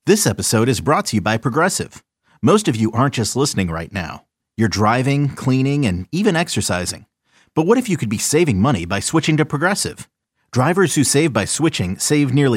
This episode is brought to you by Progressive. Most of you aren't just listening right now. You're driving, cleaning, and even exercising. But what if you could be saving money by switching to Progressive? Drivers who save by switching save nearly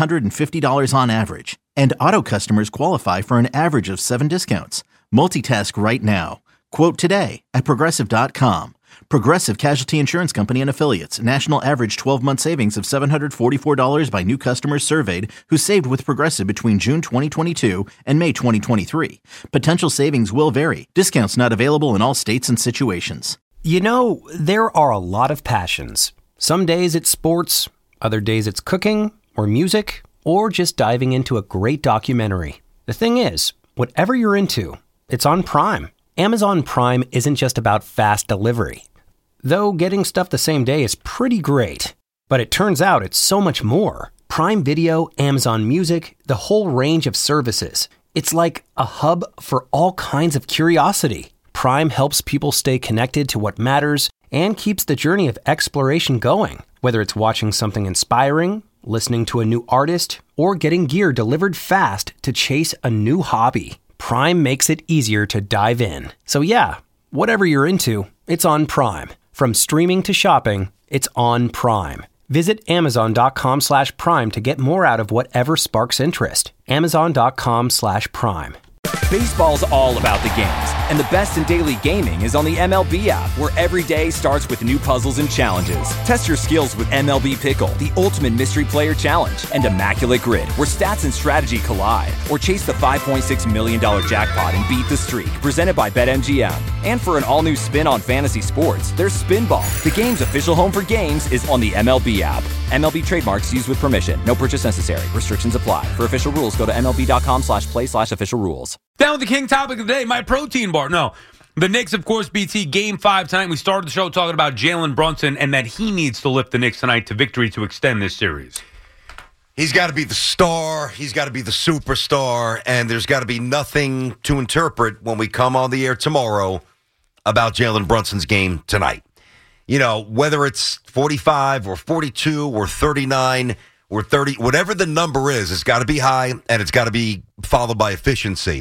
$750 on average. And auto customers qualify for an average of 7 discounts. Multitask right now. Quote today at Progressive.com. Progressive Casualty Insurance Company and Affiliates. National average 12-month savings of $744 by new customers surveyed who saved with Progressive between June 2022 and May 2023. Potential savings will vary. Discounts not available in all states and situations. You know, there are a lot of passions. Some days it's sports, other days it's cooking or music, or just diving into a great documentary. The thing is, whatever you're into, it's on Prime. Amazon Prime isn't just about fast delivery. Though getting stuff the same day is pretty great. But it turns out it's so much more. Prime Video, Amazon Music, the whole range of services. It's like a hub for all kinds of curiosity. Prime helps people stay connected to what matters and keeps the journey of exploration going. Whether it's watching something inspiring, listening to a new artist, or getting gear delivered fast to chase a new hobby. Prime makes it easier to dive in. So yeah, whatever you're into, it's on Prime. From streaming to shopping, it's on Prime. Visit Amazon.com/Prime to get more out of whatever sparks interest. Amazon.com/Prime. Baseball's all about the games, and the best in daily gaming is on the MLB app, where every day starts with new puzzles and challenges. Test your skills with MLB Pickle, the ultimate mystery player challenge, and Immaculate Grid, where stats and strategy collide. Or chase the $5.6 million jackpot and beat the streak, presented by BetMGM. And for an all-new spin on fantasy sports, there's Spinball. The game's official home for games is on the MLB app. MLB trademarks used with permission. No purchase necessary. Restrictions apply. For official rules, go to MLB.com/play/official rules. Down with the king topic of the day, my protein bar. No, the Knicks, of course, BT, Game 5 tonight. We started the show talking about Jalen Brunson and that he needs to lift the Knicks tonight to victory to extend this series. He's got to be the star. He's got to be the superstar. And there's got to be nothing to interpret when we come on the air tomorrow about Jalen Brunson's game tonight. You know, whether it's 45 or 42 or 39 or 30, whatever the number is, it's got to be high and it's got to be followed by efficiency.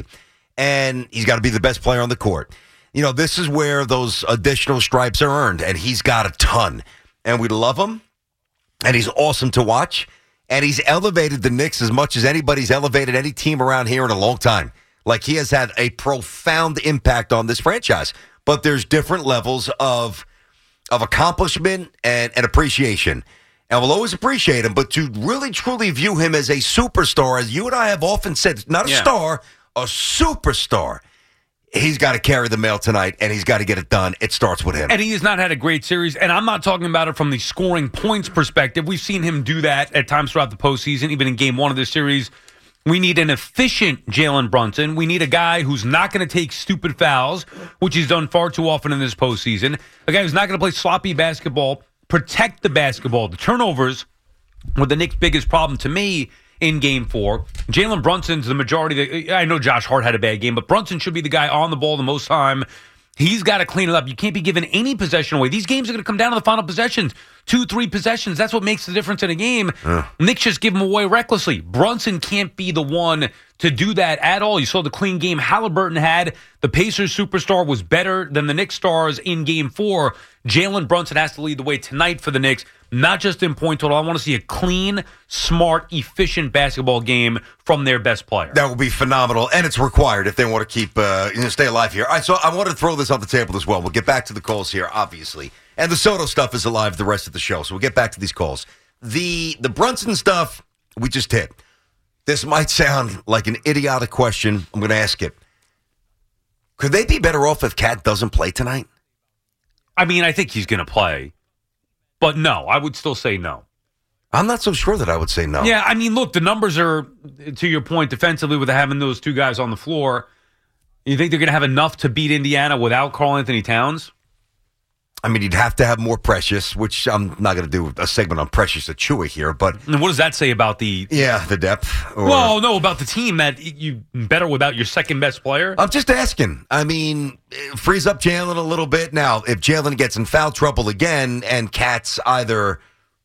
And he's got to be the best player on the court. You know, this is where those additional stripes are earned, and he's got a ton. And we love him, and he's awesome to watch, and he's elevated the Knicks as much as anybody's elevated any team around here in a long time. Like, he has had a profound impact on this franchise. But there's different levels of accomplishment and appreciation. And we'll always appreciate him, but to really, truly view him as a superstar, as you and I have often said, not a star, a superstar, he's got to carry the mail tonight, and he's got to get it done. It starts with him. And he has not had a great series, and I'm not talking about it from the scoring points perspective. We've seen him do that at times throughout the postseason, even in Game 1 of this series. We need an efficient Jalen Brunson. We need a guy who's not going to take stupid fouls, which he's done far too often in this postseason. A guy who's not going to play sloppy basketball, protect the basketball. The turnovers were the Knicks' biggest problem to me in Game 4. Jalen Brunson's the majority. I know Josh Hart had a bad game, but Brunson should be the guy on the ball the most time. He's got to clean it up. You can't be giving any possession away. These games are going to come down to the final possessions. 2-3 possessions. That's what makes the difference in a game. Knicks just give them away recklessly. Brunson can't be the one to do that at all. You saw the clean game Halliburton had. The Pacers superstar was better than the Knicks stars in Game 4. Jalen Brunson has to lead the way tonight for the Knicks, not just in point total. I want to see a clean, smart, efficient basketball game from their best player. That will be phenomenal, and it's required if they want to keep stay alive here. All right, so I want to throw this on the table as well. We'll get back to the calls here, obviously. And the Soto stuff is alive the rest of the show, so we'll get back to these calls. The Brunson stuff, we just hit. This might sound like an idiotic question. I'm going to ask it. Could they be better off if Cat doesn't play tonight? I mean, I think he's going to play. But no, I would still say no. I'm not so sure that I would say no. Yeah, I mean, look, the numbers are, to your point, defensively with having those two guys on the floor. You think they're going to have enough to beat Indiana without Karl-Anthony Towns? I mean, you'd have to have more Precious, which I'm not going to do a segment on Precious Achiuwa here, but... And what does that say about the... Yeah, the depth. Well, no, about the team that you better without your second-best player? I'm just asking. I mean, it frees up Jalen a little bit. Now, if Jalen gets in foul trouble again and Cat's either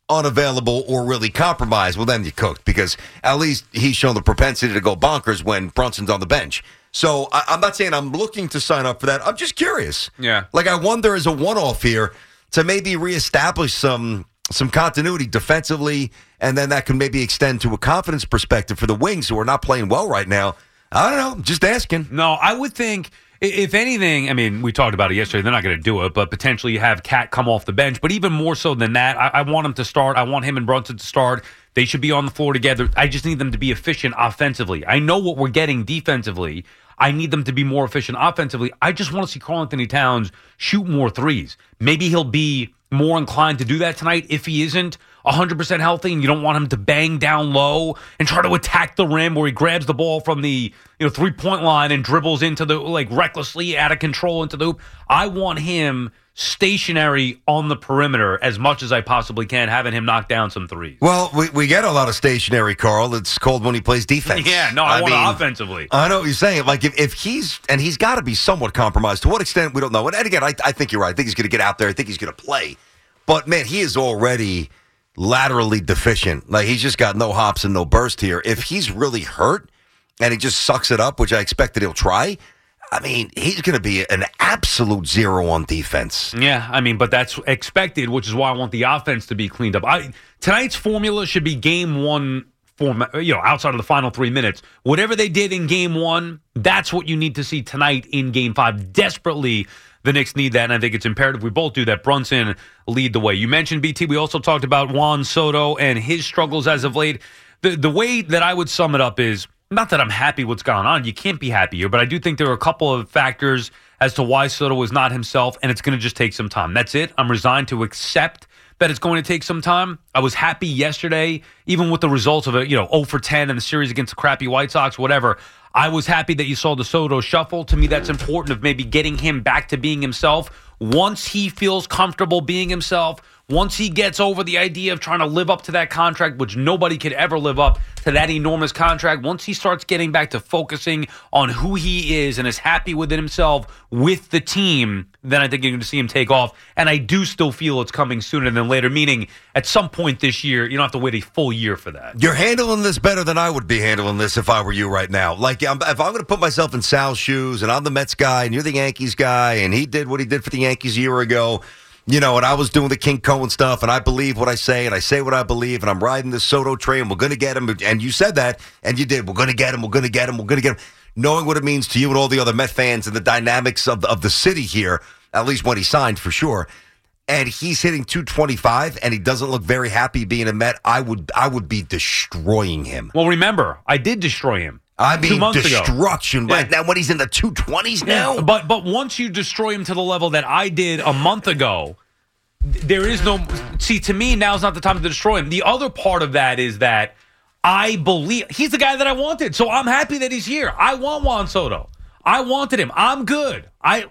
unavailable or really compromised, well, then you cooked because at least he's shown the propensity to go bonkers when Brunson's on the bench. So I'm not saying I'm looking to sign up for that. I'm just curious. Yeah. Like, I wonder as a one-off here to maybe reestablish some continuity defensively, and then that can maybe extend to a confidence perspective for the Wings, who are not playing well right now. I don't know. Just asking. No, I would think, if anything, I mean, we talked about it yesterday. They're not going to do it, but potentially you have Cat come off the bench. But even more so than that, I want him to start. I want him and Brunson to start. They should be on the floor together. I just need them to be efficient offensively. I know what we're getting defensively. I need them to be more efficient offensively. I just want to see Karl-Anthony Towns shoot more threes. Maybe he'll be more inclined to do that tonight if he isn't 100% healthy and you don't want him to bang down low and try to attack the rim where he grabs the ball from the 3-point line and dribbles into the, like, recklessly out of control into the hoop. I want him stationary on the perimeter as much as I possibly can, having him knock down some threes. Well, we get a lot of stationary, Carl. It's called when he plays defense. Yeah, no, I want it offensively. I know what you're saying. Like, if he's got to be somewhat compromised. To what extent, we don't know. And again, I think you're right. I think he's going to get out there. I think he's going to play. But, man, he is already laterally deficient. Like, he's just got no hops and no burst here. If he's really hurt and he just sucks it up, which I expect that he'll try, I mean, he's going to be an absolute zero on defense. Yeah, I mean, but that's expected, which is why I want the offense to be cleaned up. Tonight's formula should be game one, outside of the final 3 minutes. Whatever they did in game one, that's what you need to see tonight in game five. Desperately, the Knicks need that, and I think it's imperative we both do that. Brunson lead the way. You mentioned BT. We also talked about Juan Soto and his struggles as of late. The way that I would sum it up is, not that I'm happy what's gone on. You can't be happier, but I do think there are a couple of factors as to why Soto was not himself, and it's going to just take some time. That's it. I'm resigned to accept that it's going to take some time. I was happy yesterday, even with the results of 0 for 10 in the series against the crappy White Sox, whatever. I was happy that you saw the Soto shuffle. To me, that's important of maybe getting him back to being himself. Once he feels comfortable being himself, once he gets over the idea of trying to live up to that contract, which nobody could ever live up to that enormous contract, once he starts getting back to focusing on who he is and is happy within himself with the team, then I think you're going to see him take off. And I do still feel it's coming sooner than later, meaning at some point this year, you don't have to wait a full year for that. You're handling this better than I would be handling this if I were you right now. Like, if I'm going to put myself in Sal's shoes, and I'm the Mets guy, and you're the Yankees guy, and he did what he did for the Yankees a year ago, and I was doing the King Cohen stuff, and I believe what I say, and I say what I believe, and I'm riding this Soto train, we're going to get him, and you said that, and you did. We're going to get him, we're going to get him, we're going to get him. Knowing what it means to you and all the other Met fans and the dynamics of the city here, at least when he signed, for sure, and he's hitting 225, and he doesn't look very happy being a Met, I would be destroying him. Well, remember, I did destroy him. I mean, 2 months destruction ago. right now when he's in the 220s now. Yeah, but once you destroy him to the level that I did a month ago, there is no... See, to me, now's not the time to destroy him. The other part of that is that I believe... He's the guy that I wanted, so I'm happy that he's here. I want Juan Soto. I wanted him. I'm good.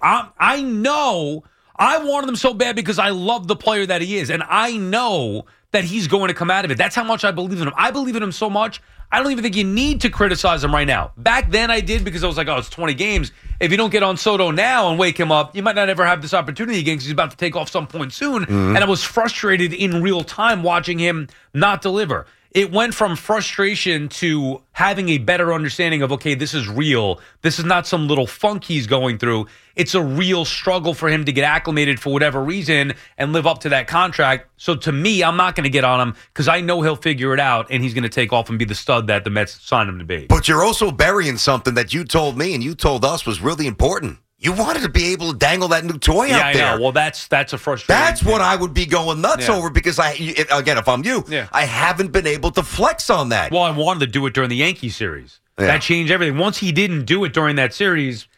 I know I wanted him so bad because I love the player that he is, and I know that he's going to come out of it. That's how much I believe in him. I believe in him so much, I don't even think you need to criticize him right now. Back then I did because I was like, it's 20 games. If you don't get on Soto now and wake him up, you might not ever have this opportunity again because he's about to take off some point soon. Mm-hmm. And I was frustrated in real time watching him not deliver. It went from frustration to having a better understanding of, okay, this is real. This is not some little funk he's going through. It's a real struggle for him to get acclimated for whatever reason and live up to that contract. So to me, I'm not going to get on him because I know he'll figure it out and he's going to take off and be the stud that the Mets signed him to be. But you're also burying something that you told me and you told us was really important. You wanted to be able to dangle that new toy out there. Yeah, I know. Well, that's a frustration. That's what I would be going nuts over because, if I'm you, I haven't been able to flex on that. Well, I wanted to do it during the Yankee series. Yeah. That changed everything. Once he didn't do it during that series,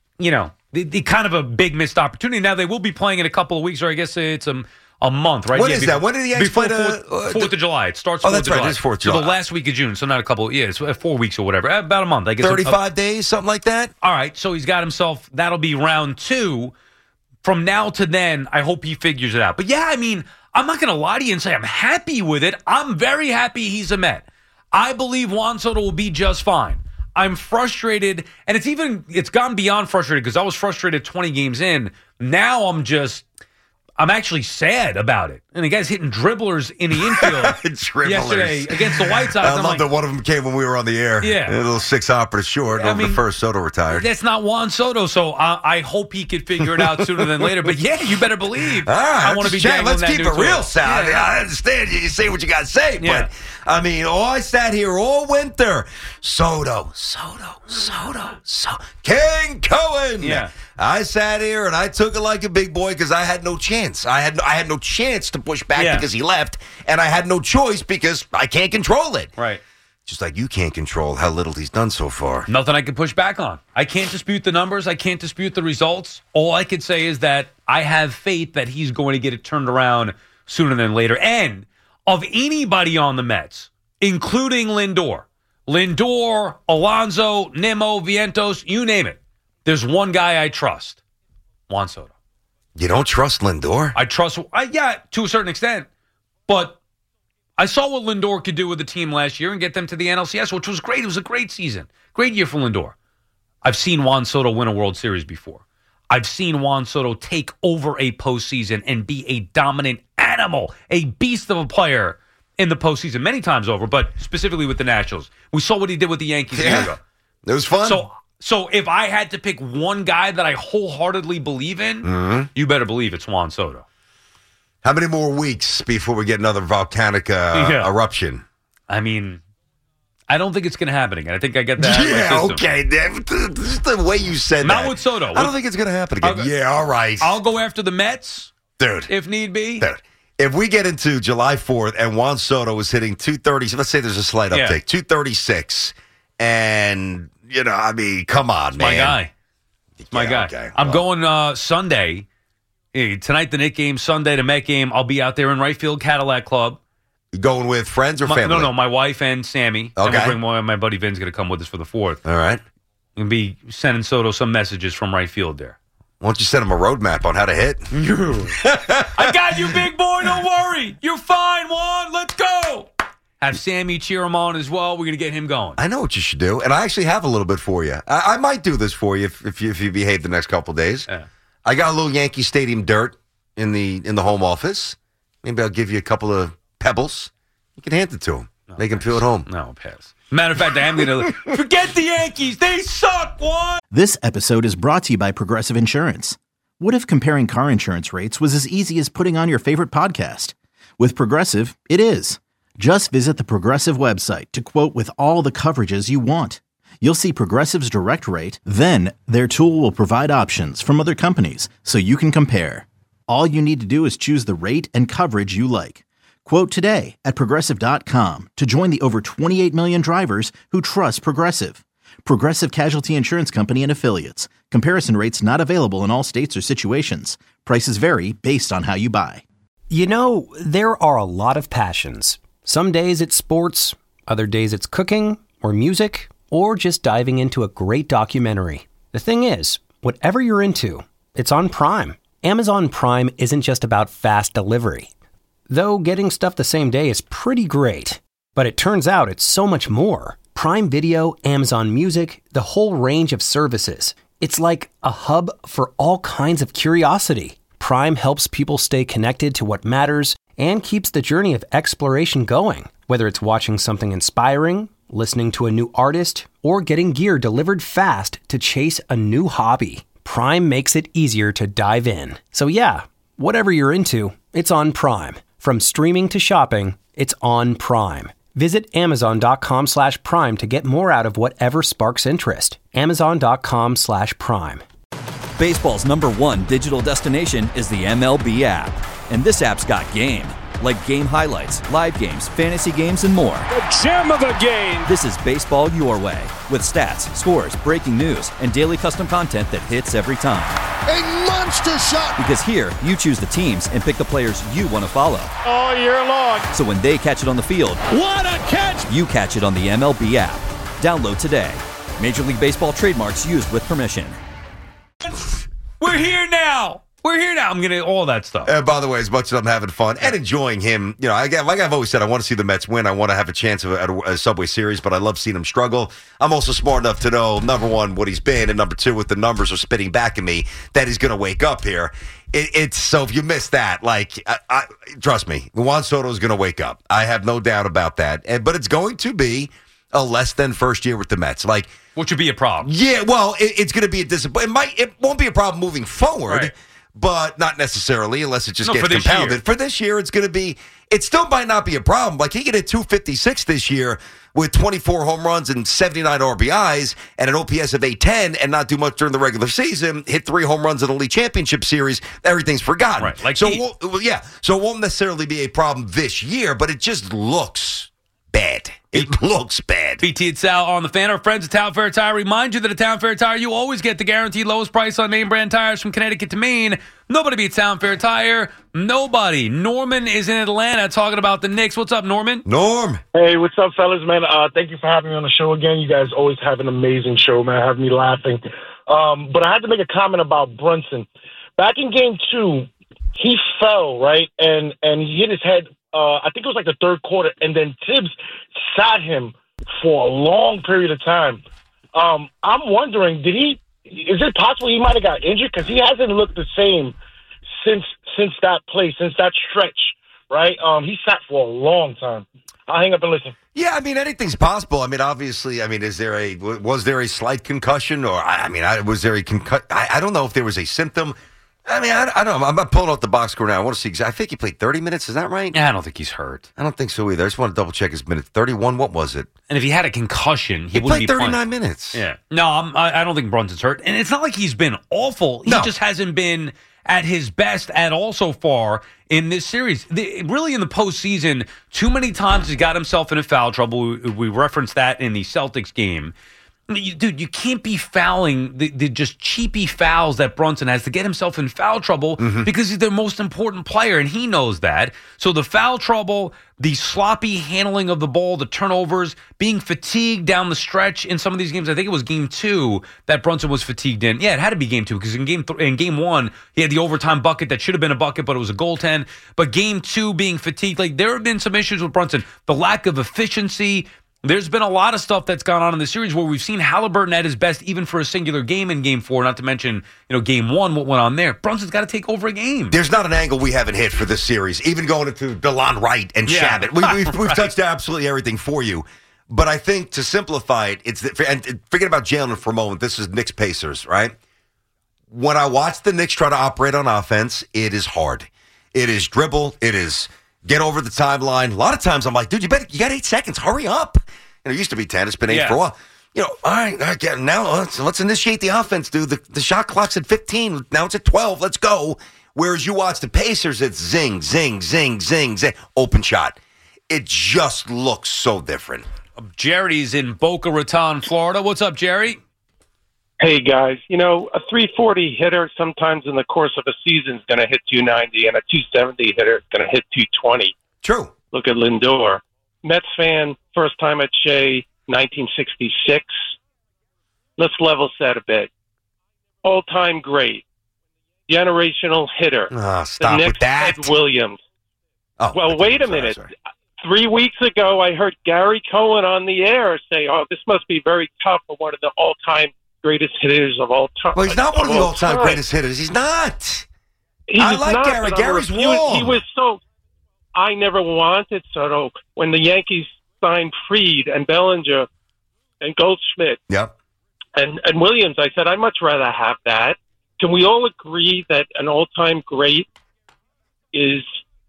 the kind of a big missed opportunity. Now, they will be playing in a couple of weeks, or I guess it's a month, right? When is that? When did the Yankees play? 4th of July. It starts 4th of July. Right. It is 4th of July. So the last week of June, so not a couple, it's 4 weeks or whatever. About a month, I guess. 35 days, something like that? All right, so he's got himself, that'll be round 2. From now to then, I hope he figures it out. But yeah, I mean, I'm not going to lie to you and say I'm happy with it. I'm very happy he's a Met. I believe Juan Soto will be just fine. I'm frustrated, and it's gone beyond frustrated because I was frustrated 20 games in. Now I'm actually sad about it. And the guy's hitting dribblers in the infield yesterday against the White Sox. I love that one of them came when we were on the air. Yeah. A little 6-hopper short over the first. Soto retired. That's not Juan Soto, so I hope he could figure it out sooner than later. But yeah, you better believe I want to be dangling Let's that keep new it real, toy. Sal. Yeah. I understand you say what you got to say, Yeah. but I mean, I sat here all winter. Soto. King Cohen. Yeah. I sat here and I took it like a big boy because I had no chance. I had no chance to push back because he left, and I had no choice because I can't control it. Right. Just like you can't control how little he's done so far. Nothing I can push back on. I can't dispute the numbers. I can't dispute the results. All I could say is that I have faith that he's going to get it turned around sooner than later. And of anybody on the Mets, including Lindor, Alonso, Nimmo, Vientos, you name it, there's one guy I trust, Juan Soto. You don't trust Lindor? I trust, yeah, to a certain extent. But I saw what Lindor could do with the team last year and get them to the NLCS, which was great. It was a great season. Great year for Lindor. I've seen Juan Soto win a World Series before. I've seen Juan Soto take over a postseason and be a dominant animal, a beast of a player in the postseason many times over, but specifically with the Nationals. We saw what he did with the Yankees a year ago. It was fun. So if I had to pick one guy that I wholeheartedly believe in, you better believe it's Juan Soto. How many more weeks before we get another volcanic eruption? I mean, I don't think it's going to happen again. I think I get that. Yeah, okay. Just the way you said Not that. with Soto. I don't think it's going to happen again. Yeah, all right. I'll go after the Mets, Dude. if need be. Dude. If we get into July 4th and Juan Soto is hitting 230, let's say there's a slight uptick, 236, and, you know, I mean, come on, man. My guy. My guy. Okay. I'm going Sunday. Tonight, the Knicks game. Sunday, the Met game. I'll be out there in right field Cadillac Club. You going with friends or family? No, my wife and Sammy. Okay. And we'll bring my buddy Vin's going to come with us for the 4th. All right. We'll be sending Soto some messages from right field there. Why don't you send him a roadmap on how to hit? I got you, big boy. Don't worry. You're fine, Juan. Let's go. Have Sammy cheer him on as well. We're going to get him going. I know what you should do, and I actually have a little bit for you. I might do this for you if you behave the next couple of days. Yeah. I got a little Yankee Stadium dirt in the home office. Maybe I'll give you a couple of pebbles. You can hand it to him. Make him feel at home. No, pass. Matter of fact, I am going to forget the Yankees. They suck, Juan. This episode is brought to you by Progressive Insurance. What if comparing car insurance rates was as easy as putting on your favorite podcast? With Progressive, it is. Just visit the Progressive website to quote with all the coverages you want. You'll see Progressive's direct rate, then their tool will provide options from other companies so you can compare. All you need to do is choose the rate and coverage you like. Quote today at Progressive.com to join the over 28 million drivers who trust Progressive. Progressive Casualty Insurance Company and Affiliates. Comparison rates not available in all states or situations. Prices vary based on how you buy. You know, there are a lot of passions. Some days it's sports, other days it's cooking or music, or just diving into a great documentary. The thing is, whatever you're into, it's on Prime. Amazon Prime isn't just about fast delivery. Though getting stuff the same day is pretty great. But it turns out it's so much more. Prime Video, Amazon Music, the whole range of services. It's like a hub for all kinds of curiosity. Prime helps people stay connected to what matters and keeps the journey of exploration going. Whether it's watching something inspiring, listening to a new artist, or getting gear delivered fast to chase a new hobby, Prime makes it easier to dive in. So yeah, whatever you're into, it's on Prime. From streaming to shopping, it's on Prime. Visit Amazon.com/Prime to get more out of whatever sparks interest. Amazon.com/Prime. Baseball's #1 digital destination is the MLB app. And this app's got game. Like game highlights, live games, fantasy games, and more. The gem of a game. This is baseball your way. With stats, scores, breaking news, and daily custom content that hits every time. A monster shot. Because here, you choose the teams and pick the players you want to follow. All year long. So when they catch it on the field, What a catch. you catch it on the MLB app. Download today. Major League Baseball trademarks used with permission. We're here now. We're here now. I'm going to all that stuff. And by the way, as much as I'm having fun and enjoying him, like I've always said, I want to see the Mets win. I want to have a chance at a Subway Series, but I love seeing him struggle. I'm also smart enough to know, number one, what he's been, and number two, what the numbers are spitting back at me, that he's going to wake up here. It's so if you miss that, trust me, Juan Soto is going to wake up. I have no doubt about that. But it's going to be a less than first year with the Mets. Which would be a problem. Yeah, well, it's going to be a disappointment. It won't be a problem moving forward. Right. But not necessarily, unless it just gets compounded. For this year, it's going to be. It still might not be a problem. He could hit 256 this year with 24 home runs and 79 RBIs and an OPS of 810 and not do much during the regular season. Hit 3 home runs in the League Championship Series. Everything's forgotten. Right. So it won't necessarily be a problem this year, but it just looks bad. It looks bad. BT and Sal on the Fan. Our friends at Town Fair Tire remind you that at Town Fair Tire, you always get the guaranteed lowest price on name brand tires from Connecticut to Maine. Nobody beats Town Fair Tire. Nobody. Norman is in Atlanta talking about the Knicks. What's up, Norman? Norm. Hey, what's up, fellas, man? Thank you for having me on the show again. You guys always have an amazing show, man. Have me laughing. But I had to make a comment about Brunson. Back in Game 2, he fell, right? And he hit his head. I think it was the third quarter, and then Tibbs sat him for a long period of time. I'm wondering, is it possible he might have got injured? Because he hasn't looked the same since that play, since that stretch, right? He sat for a long time. I'll hang up and listen. Yeah, anything's possible. Obviously, was there a slight concussion, or was there a concussion? I don't know if there was a symptom. I don't know. I'm not pulling out the box score now. I want to see exactly. I think he played 30 minutes. Is that right? Yeah, I don't think he's hurt. I don't think so either. I just want to double check his minutes. 31. What was it? And if he had a concussion, he wouldn't played be 39 minutes. Yeah. No, I don't think Brunson's hurt. And it's not like he's been awful. He just hasn't been at his best at all so far in this series. Really, in the postseason, too many times he's got himself in foul trouble. We referenced that in the Celtics game. Dude, you can't be fouling the just cheapy fouls that Brunson has to get himself in foul trouble because he's their most important player, and he knows that. So the foul trouble, the sloppy handling of the ball, the turnovers, being fatigued down the stretch in some of these games. I think it was Game 2 that Brunson was fatigued in. Yeah, it had to be Game 2 because in Game 1, he had the overtime bucket that should have been a bucket, but it was a goaltend. But Game 2 being fatigued, there have been some issues with Brunson. The lack of efficiency. There's been a lot of stuff that's gone on in the series where we've seen Halliburton at his best even for a singular game in Game 4, not to mention, Game 1, what went on there. Brunson's got to take over a game. There's not an angle we haven't hit for this series, even going into DeLon Wright and Shabbat. We've touched absolutely everything for you. But I think to simplify it, and forget about Jalen for a moment. This is Knicks Pacers, right? When I watch the Knicks try to operate on offense, it is hard. It is dribble. It is get over the timeline. A lot of times I'm like, dude, you got 8 seconds. Hurry up. It used to be 10. It's been 8 for a while. All right, now let's initiate the offense, dude. The shot clock's at 15. Now it's at 12. Let's go. Whereas you watch the Pacers, it's zing, zing, zing, zing, zing. Open shot. It just looks so different. Jerry's in Boca Raton, Florida. What's up, Jerry? Hey, guys. A 340 hitter sometimes in the course of a season is going to hit 290, and a 270 hitter is going to hit 220. True. Look at Lindor. Mets fan, first time at Shea, 1966. Let's level set a bit. All-time great. Generational hitter. Stop with that. Ed Williams. Oh, well, wait a minute. Sorry. 3 weeks ago, I heard Gary Cohen on the air say, this must be very tough for one of the all-time greatest hitters of all time. Well, he's not one of the all-time greatest hitters. He's not. I like Gary. Gary's warm. He was so... I never wanted Soto when the Yankees signed Fried and Bellinger and Goldschmidt. Yep. And Williams, I said, I'd much rather have that. Can we all agree that an all-time great is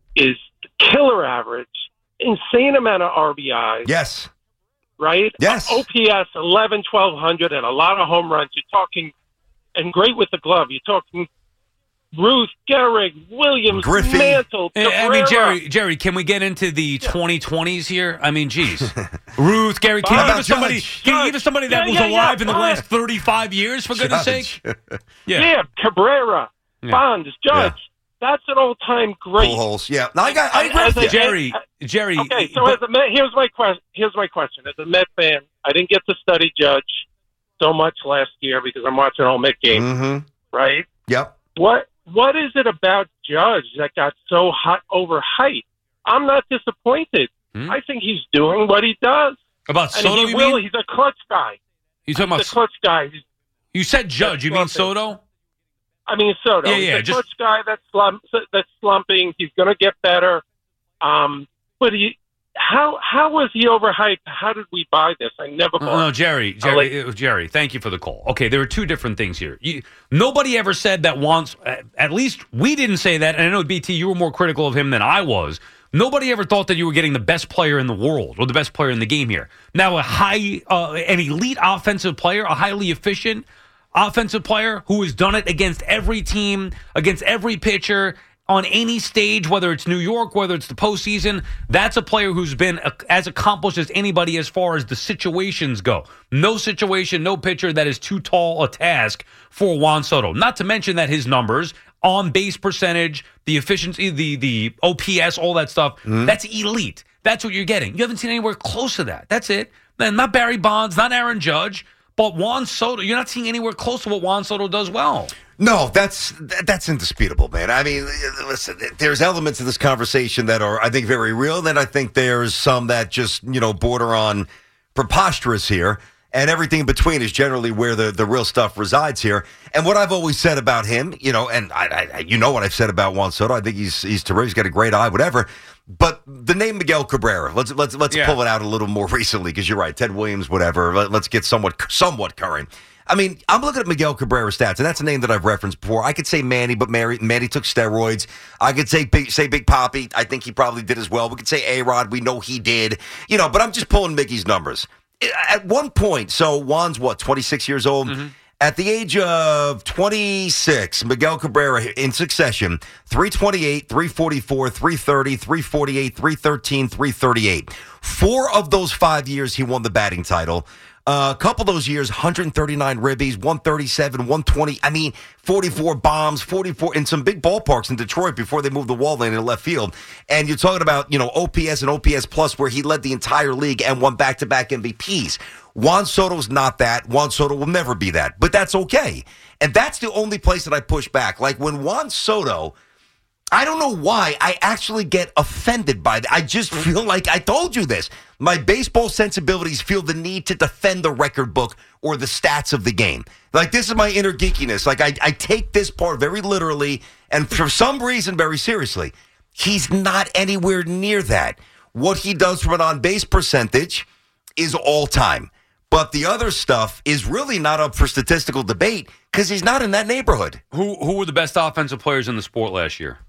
killer average, insane amount of RBIs? Yes. Right? Yes. OPS 11, 1,200, and a lot of home runs. You're talking, and great with the glove. You're talking Ruth, Gehrig, Williams, Griffey. Mantle, Cabrera. Jerry, can we get into the 2020s here? Geez. Ruth, Gehrig, can you give us somebody that was alive in the last 35 years, for goodness sake? Yeah, Cabrera, Bonds, Judge. Yeah. That's an all-time great. Full holes. Yeah. No, I agree with you. Jerry. Okay, so here's my question. As a Met fan, I didn't get to study Judge so much last year because I'm watching all Met games, right? Yep. what is it about Judge that got so overhyped? I'm not disappointed. I think he's doing what he does. About And Soto, he you will. mean? He's a clutch guy. You talking He's about a clutch guy. You said Judge. You mean Soto? I mean Soto. Yeah, He's a clutch guy that's slumping. He's going to get better. But how was he overhyped? How did we buy this? I never bought. No, Jerry, thank you for the call. Okay, there are two different things here. Nobody ever said that once, at least we didn't say that, and I know, BT, you were more critical of him than I was. Nobody ever thought that you were getting the best player in the world or the best player in the game here. Now, an elite offensive player, a highly efficient offensive player who has done it against every team, against every pitcher, on any stage, whether it's New York, whether it's the postseason, that's a player who's been as accomplished as anybody as far as the situations go. No situation, no pitcher that is too tall a task for Juan Soto. Not to mention that his numbers, on base percentage, the efficiency, the OPS, all that stuff, that's elite. That's what you're getting. You haven't seen anywhere close to that. That's it. And not Barry Bonds, not Aaron Judge, but Juan Soto. You're not seeing anywhere close to what Juan Soto does well. No, that's indisputable, man. I mean, listen, there's elements of this conversation that are, I think, very real. Then I think there's some that just, border on preposterous here. And everything in between is generally where the real stuff resides here. And what I've always said about him, and I what I've said about Juan Soto. I think he's terrific. He's got a great eye, whatever. But the name Miguel Cabrera, let's pull it out a little more recently, because you're right, Ted Williams, whatever. Let's get somewhat current. I mean, I'm looking at Miguel Cabrera's stats, and that's a name that I've referenced before. I could say Manny, but Manny took steroids. I could say Big Papi. I think he probably did as well. We could say A-Rod. We know he did. But I'm just pulling Mickey's numbers. At one point, so Juan's 26 years old? Mm-hmm. At the age of 26, Miguel Cabrera, in succession, 328, 344, 330, 348, 313, 338. 4 of those 5 years, he won the batting title. A couple of those years, 139 ribbies, 137, 120. I mean, 44 bombs, 44 in some big ballparks in Detroit before they moved the wall lane in left field. And you're talking about, OPS and OPS plus, where he led the entire league and won back-to-back MVPs. Juan Soto's not that. Juan Soto will never be that. But that's okay. And that's the only place that I push back. Like when Juan Soto, I don't know why I actually get offended by that. I just feel like I told you this. My baseball sensibilities feel the need to defend the record book or the stats of the game. Like, this is my inner geekiness. Like, I take this part very literally and for some reason very seriously. He's not anywhere near that. What he does from an on-base percentage is all-time. But the other stuff is really not up for statistical debate because he's not in that neighborhood. Who were the best offensive players in the sport last year?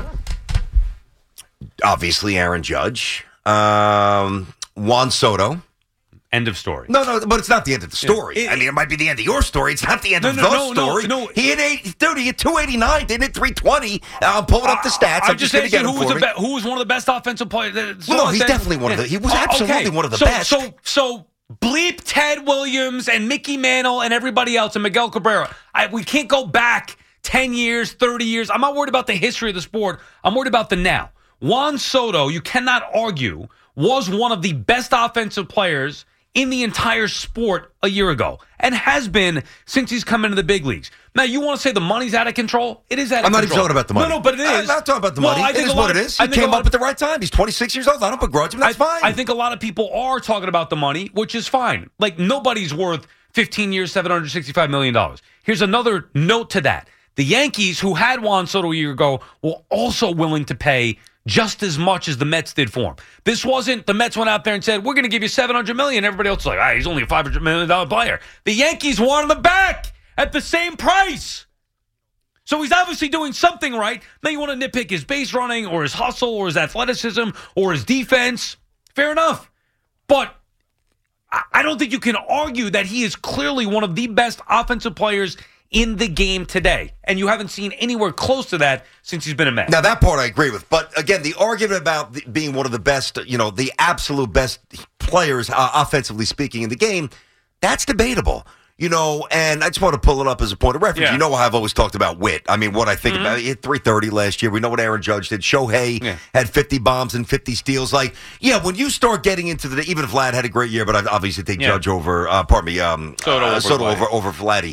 Obviously, Aaron Judge. Juan Soto. End of story. No, but it's not the end of the story. I mean, it might be the end of your story. It's not the end of the story. No. He had 289, didn't hit 320. I'm pulling up the stats. I'm just going to get him for me. Who was one of the best offensive players? No, he's definitely one of the. He was absolutely one of the best. So bleep Ted Williams and Mickey Mantle and everybody else and Miguel Cabrera. We can't go back 10 years, 30 years. I'm not worried about the history of the sport. I'm worried about the now. Juan Soto, you cannot argue, was one of the best offensive players in the entire sport a year ago and has been since he's come into the big leagues. Now, you want to say the money's out of control? It is out of control. I'm not even talking about the money. No, but it is. I'm not talking about the money. It is what it is. He came up at the right time. He's 26 years old. I don't begrudge him. That's fine. I think a lot of people are talking about the money, which is fine. Like, nobody's worth 15 years, $765 million. Here's another note to that. The Yankees, who had Juan Soto a year ago, were also willing to pay just as much as the Mets did for him. This wasn't the Mets went out there and said, we're going to give you $700 million. Everybody else was like, he's only a $500 million player. The Yankees wanted him back at the same price. So he's obviously doing something right. Now you want to nitpick his base running or his hustle or his athleticism or his defense. Fair enough. But I don't think you can argue that he is clearly one of the best offensive players in the game today. And you haven't seen anywhere close to that since he's been a Met. Now, that part I agree with. But, again, the argument about being one of the best, the absolute best players, offensively speaking, in the game, that's debatable. And I just want to pull it up as a point of reference. Yeah. I've always talked about Witt. I mean, what I think about it, he hit 330 last year. We know what Aaron Judge did. Shohei had 50 bombs and 50 steals. Like, when you start getting into even if Vlad had a great year, but I obviously take Judge over, Soto over Vladdy.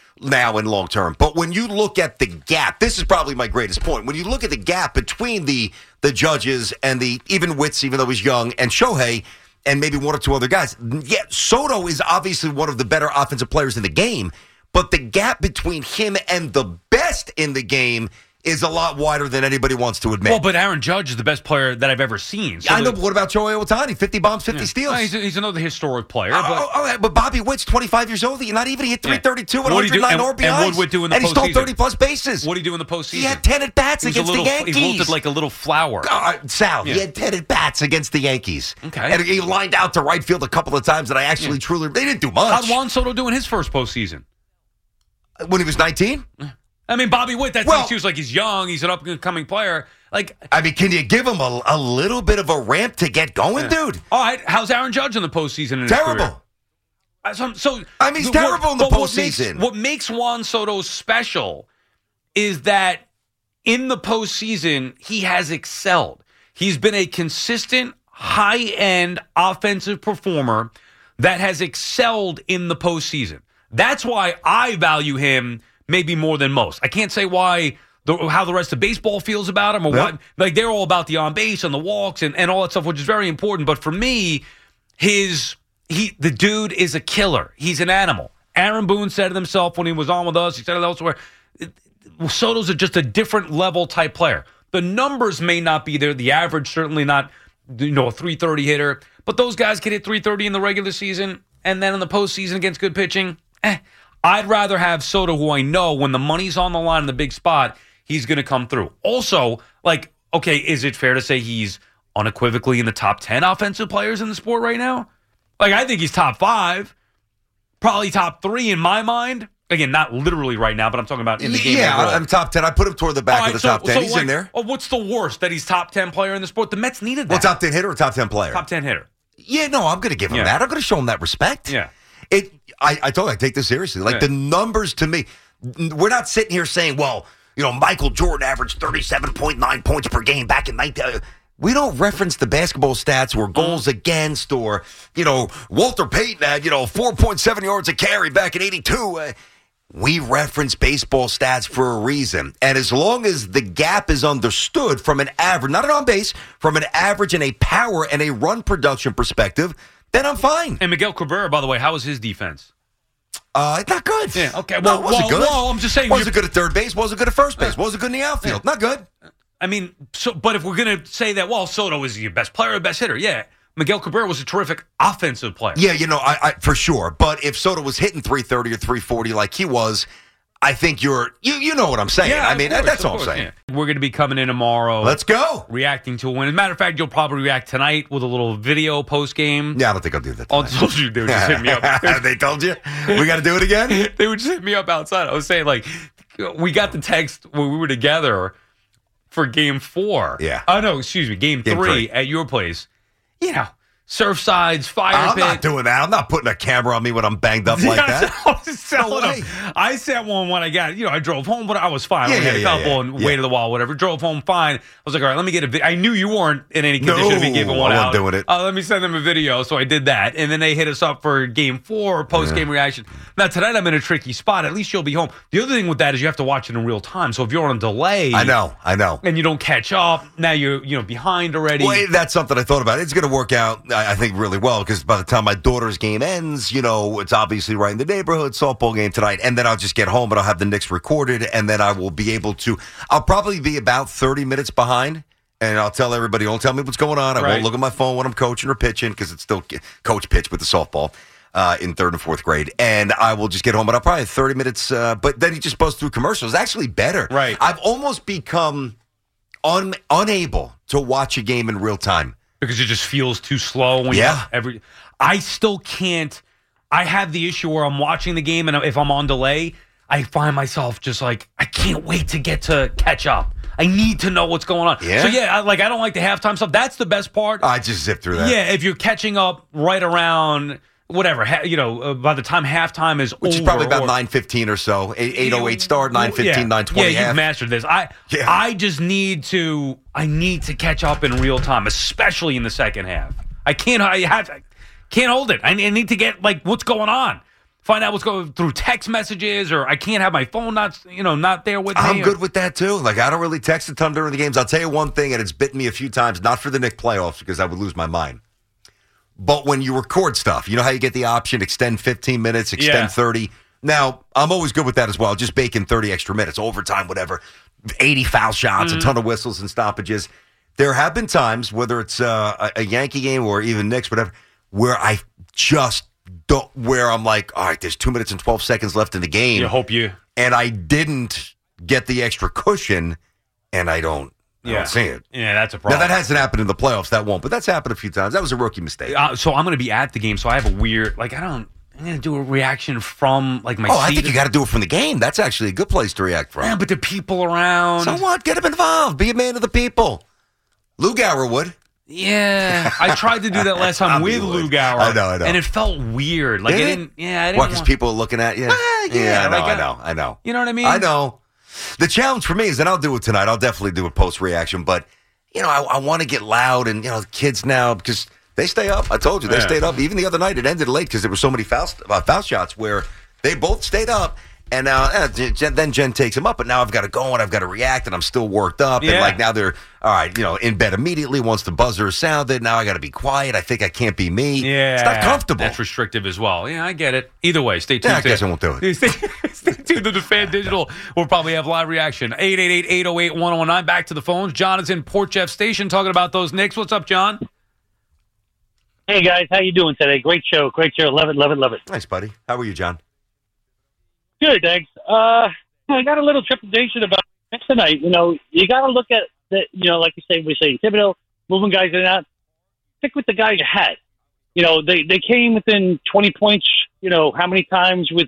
now and long term. But when you look at the gap, this is probably my greatest point. When you look at the gap between the Judges and even Witz, even though he's young, and Shohei, and maybe one or two other guys, yeah, Soto is obviously one of the better offensive players in the game, but the gap between him and the best in the game is a lot wider than anybody wants to admit. Well, but Aaron Judge is the best player that I've ever seen. So I know, but what about Shohei Ohtani? 50 bombs, 50 steals. No, he's another historic player. But Bobby Witt's 25 years old. Not even. He hit 332 and 109 RBIs. And what would Witt do in the postseason? And he stole 30-plus bases. What did he do in the postseason? He had 10 at-bats against the Yankees. He wilted like a little flower. Sal, he had 10 at-bats against the Yankees. Okay. And he lined out to right field a couple of times that I actually truly... They didn't do much. How'd Juan Soto do in his first postseason? When he was 19? I mean, Bobby Witt, he feels like he's young. He's an up-and-coming player. Can you give him a little bit of a ramp to get going, dude? All right. How's Aaron Judge in the postseason in his Terrible. career? He's terrible in the postseason. What makes Juan Soto special is that in the postseason, he has excelled. He's been a consistent, high-end offensive performer that has excelled in the postseason. That's why I value him maybe more than most. I can't say how the rest of baseball feels about him or what. Like, they're all about the on base and the walks and all that stuff, which is very important. But for me, the dude is a killer. He's an animal. Aaron Boone said it himself when he was on with us. He said it elsewhere. Soto's just a different level type player. The numbers may not be there. The average certainly not, a 330 hitter. But those guys can hit 330 in the regular season, and then in the postseason against good pitching, I'd rather have Soto, who I know when the money's on the line in the big spot, he's going to come through. Also, is it fair to say he's unequivocally in the top 10 offensive players in the sport right now? I think he's top 5, probably top 3 in my mind. Again, not literally right now, but I'm talking about in the game. Yeah, I'm top 10. I put him toward the back of the top 10. He's in there. What's the worst, that he's top 10 player in the sport? The Mets needed that. Well, top 10 hitter or top 10 player? Top 10 hitter. Yeah, no, I'm going to give him that. I'm going to show him that respect. Yeah. I told you, I take this seriously. The numbers to me, we're not sitting here saying, Michael Jordan averaged 37.9 points per game back in 19... We don't reference the basketball stats or goals against or, Walter Payton had, 4.7 yards a carry back in 82. We reference baseball stats for a reason. And as long as the gap is understood from an average, not an on base, from an average and a power and a run production perspective, then I'm fine. And Miguel Cabrera, by the way, how was his defense? Not good. Yeah, okay. Well, wasn't good. Well, I'm just saying. Wasn't good at third base. Wasn't good at first base. Wasn't good in the outfield. Not good. I mean, but if we're going to say that, Soto is your best player or best hitter, yeah. Miguel Cabrera was a terrific offensive player. Yeah, I for sure. But if Soto was hitting 330 or 340 like he was, I think you know what I'm saying. Yeah, I mean, that's all I'm saying. Yeah. We're going to be coming in tomorrow. Let's go. Reacting to a win. As a matter of fact, you'll probably react tonight with a little video post-game. Yeah, I don't think I'll do that tonight. I told you they would just hit me up. They told you? We got to do it again? They would just hit me up outside. I was saying, we got the text when we were together for Game 4. Yeah. Oh, no, excuse me. Game 3 at your place. Surfsides, fire I'm pit. not doing that. I'm not putting a camera on me when I'm banged up like that. No way. I sent one when I got, I drove home, but I was fine. I had a couple and waited a while, whatever. Drove home fine. I was like, all right, let me get a video. I knew you weren't in any condition to be giving one out. I wasn't doing it. Let me send them a video. So I did that. And then they hit us up for Game 4, post-game reaction. Now, tonight I'm in a tricky spot. At least you'll be home. The other thing with that is you have to watch it in real time. So if you're on a delay. I know. And you don't catch up, now you're behind already. Well, that's something I thought about. It's going to work out, I think, really well. Because by the time my daughter's game ends, it's obviously right in the neighborhood, softball game tonight, and then I'll just get home and I'll have the Knicks recorded, and then I will be able to, I'll probably be about 30 minutes behind, and I'll tell everybody, don't tell me what's going on. I won't look at my phone when I'm coaching or pitching, because it's still coach pitch with the softball in 3rd and 4th grade, and I will just get home, but I'll probably have 30 minutes, but then he just goes through commercials. It's actually better. Right. I've almost become unable to watch a game in real time. Because it just feels too slow. I still can't. I have the issue where I'm watching the game, and if I'm on delay, I find myself just I can't wait to get to catch up. I need to know what's going on. Yeah. So, I don't like the halftime stuff. That's the best part. I just zip through that. Yeah, if you're catching up right around whatever, by the time halftime is Which over. is probably about 9:15 or so. 8:08 start, 9:15, 9:20. Yeah, you've mastered this. I just need to catch up in real time, especially in the second half. I can't hold it. I need to get, what's going on. find out what's going through text messages, or I can't have my phone not there with me. I'm good with that too. Like, I don't really text a ton during the games. I'll tell you one thing, and it's bitten me a few times, not for the Knicks playoffs because I would lose my mind. But when you record stuff, you know how you get the option, extend 15 minutes, extend 30. Now, I'm always good with that as well. Just bake in 30 extra minutes, overtime, whatever. 80 foul shots, a ton of whistles and stoppages. There have been times, whether it's a Yankee game or even Knicks, whatever, where I just don't, where I'm like, all right, there's 2 minutes and 12 seconds left in the game. And I didn't get the extra cushion, and I don't see it. Yeah, that's a problem. Now, that hasn't happened in the playoffs. That won't, but that's happened a few times. That was a rookie mistake. So I'm going to be at the game, so I have a weird, I'm going to do a reaction from, my seat. I think you got to do it from the game. That's actually a good place to react from. Yeah, but the people around. So what? Get them involved. Be a man of the people. Lou Gower would. Yeah, I tried to do that last time with Lou Gower. I know. And it felt weird. I didn't. What, because people are looking at you? I know. You know what I mean? I know. The challenge for me is, and I'll do it tonight, I'll definitely do a post-reaction, but, I want to get loud, and, the kids now, because they stay up. I told you, they stayed up. Even the other night, it ended late because there were so many foul shots where they both stayed up. And now, then Jen takes him up, but now I've got to go and I've got to react, and I'm still worked up. Yeah. And now they're, all right, in bed immediately once the buzzer is sounded. Now I got to be quiet. I think I can't be me. Yeah. It's not comfortable. That's restrictive as well. Yeah, I get it. Either way, stay tuned. I guess I won't do it. Stay tuned to the Fan Digital. We'll probably have live reaction. 888-808-1019. Back to the phones. John is in Port Jeff Station talking about those Knicks. What's up, John? Hey, guys. How you doing today? Great show. Love it. Nice, buddy. How are you, John? Good, thanks. I got a little trepidation about next tonight. You got to look at the, like you say, we're saying Thibodeau, moving guys in and out. Stick with the guy you had. They came within 20 points. How many times with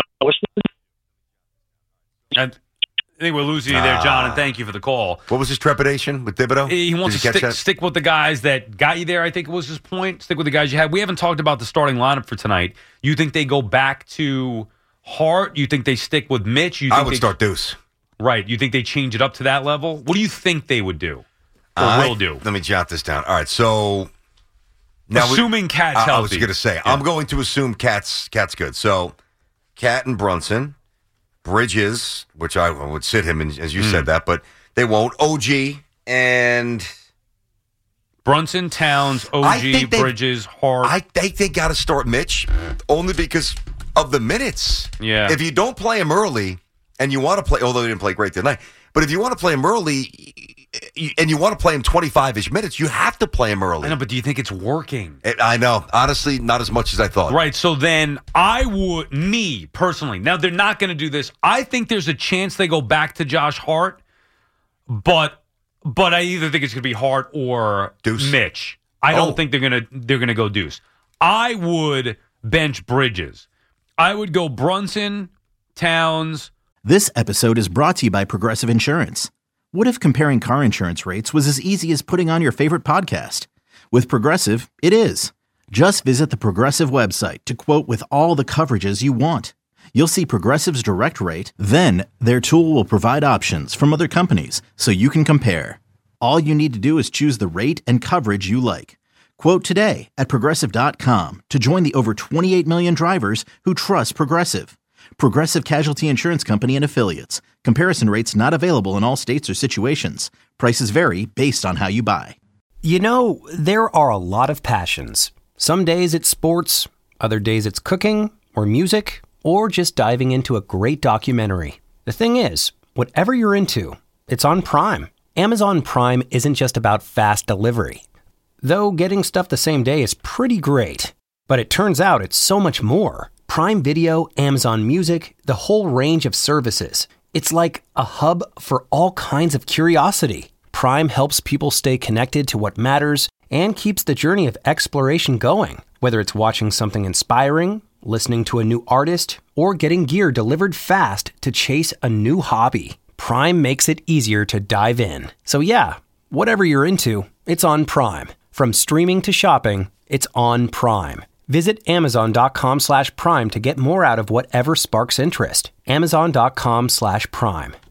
I think we're losing you there, John, and thank you for the call. What was his trepidation with Thibodeau? He wants to stick with the guys that got you there, I think was his point. Stick with the guys you had. We haven't talked about the starting lineup for tonight. You think they go back to Hart? You think they stick with Mitch? I would start Deuce. Right. You think they change it up to that level? What do you think they would do or will do? Let me jot this down. All right, so now assuming Cat's healthy. I was going to say, I'm going to assume Cat's good. So Cat and Brunson, Bridges, which I would sit him in, as you said that, but they won't. OG and Brunson, Towns, OG, Bridges, Hart. I think they got to start Mitch only because of the minutes. Yeah. If you don't play him early and you want to play, although he didn't play great tonight, but if you want to play him early and you want to play him 25-ish minutes, you have to play him early. I know, but do you think it's working? I know. Honestly, not as much as I thought. Right. So then me personally, now they're not going to do this. I think there's a chance they go back to Josh Hart, but I either think it's going to be Hart or Deuce. Mitch. I don't think they're going to go Deuce. I would bench Bridges. I would go Brunson, Towns. This episode is brought to you by Progressive Insurance. What if comparing car insurance rates was as easy as putting on your favorite podcast? With Progressive, it is. Just visit the Progressive website to quote with all the coverages you want. You'll see Progressive's direct rate, then their tool will provide options from other companies so you can compare. All you need to do is choose the rate and coverage you like. Quote today at Progressive.com to join the over 28 million drivers who trust Progressive. Progressive Casualty Insurance Company and Affiliates. Comparison rates not available in all states or situations. Prices vary based on how you buy. There are a lot of passions. Some days it's sports, other days it's cooking or music, or just diving into a great documentary. The thing is, whatever you're into, it's on Prime. Amazon Prime isn't just about fast delivery. Though getting stuff the same day is pretty great. But it turns out it's so much more. Prime Video, Amazon Music, the whole range of services. It's like a hub for all kinds of curiosity. Prime helps people stay connected to what matters and keeps the journey of exploration going. Whether it's watching something inspiring, listening to a new artist, or getting gear delivered fast to chase a new hobby, Prime makes it easier to dive in. So yeah, whatever you're into, it's on Prime. From streaming to shopping, it's on Prime. Visit Amazon.com/Prime to get more out of whatever sparks interest. Amazon.com/Prime.